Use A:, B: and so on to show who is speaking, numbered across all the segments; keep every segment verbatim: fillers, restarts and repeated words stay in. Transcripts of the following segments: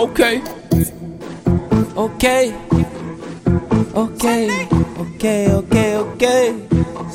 A: Okay. Okay. Okay. Okay, okay, okay.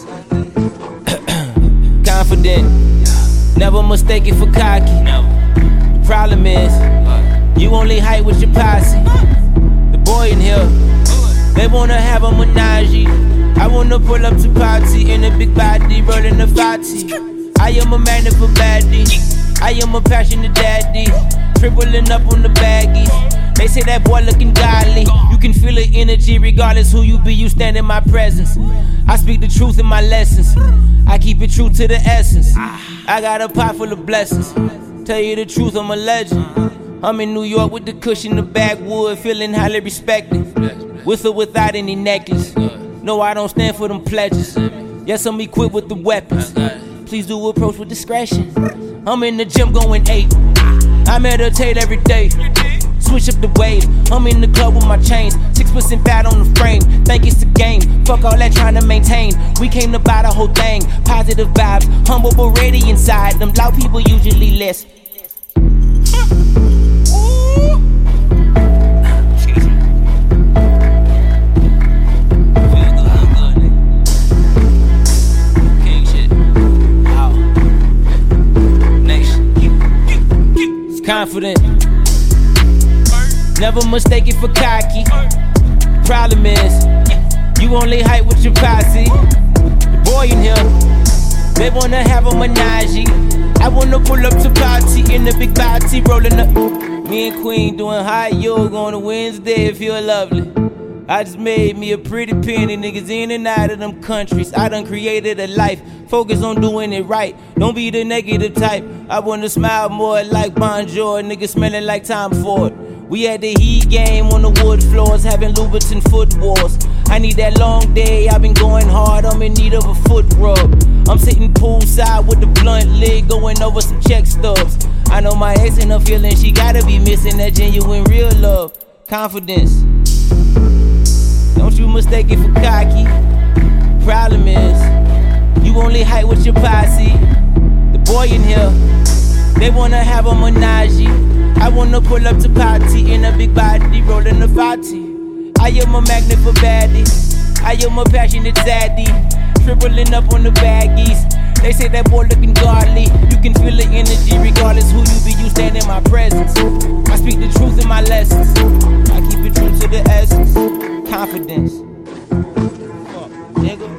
A: Confident. Never mistake it for cocky. The problem is, you only hype with your posse. The boy in here, they wanna have a menage. I wanna pull up to party in a big body, rolling a fatty. I am a magnet for baddie. I am a passionate daddy, tripling up on the baggies. They say that boy looking godly. You can feel the energy regardless who you be, you stand in my presence. I speak the truth in my lessons. I keep it true to the essence. I got a pot full of blessings. Tell you the truth, I'm a legend. I'm in New York with the cushion, the backwood, feeling highly respected. With or without any necklace. No, I don't stand for them pledges. Yes, I'm equipped with the weapons. Please do approach with discretion. I'm in the gym going eight. I meditate every day. Switch up the wave. I'm in the club with my chains. Six percent fat on the frame. Think it's the game. Fuck all that trying to maintain. We came to buy the whole thing. Positive vibes. Humble but ready inside. Them loud people usually less. Confident. Never mistake it for cocky. Problem is, you only hype with your posse. The boy in here, they wanna have a menage. I wanna pull up to party in the big body, rolling up. Me and Queen doing hot yoga on a Wednesday, it feel lovely. I just made me a pretty penny, niggas in and out of them countries. I done created a life, focus on doing it right. Don't be the negative type. I wanna smile more like Bonjour, niggas smelling like Tom Ford. We had the heat game on the wood floors, having Louboutin foot wars. I need that long day, I've been going hard, I'm in need of a foot rub. I'm sitting poolside with the blunt lid, going over some check stubs. I know my ex ain't no feeling, she gotta be missing that genuine real love. Confidence. Don't you mistake it for cocky. Problem is, you only hype with your posse. The boy in here, they wanna have a menage. I wanna pull up to party in a big body, rolling a fatty. I am a magnet for baddie. I am a passionate zaddy, tripling up on the baggies. They say that boy looking godly. You can feel the energy regardless who you be, you stand in my presence. I speak the truth in my lessons. I keep it true to the essence. Confidence. Fuck, nigga.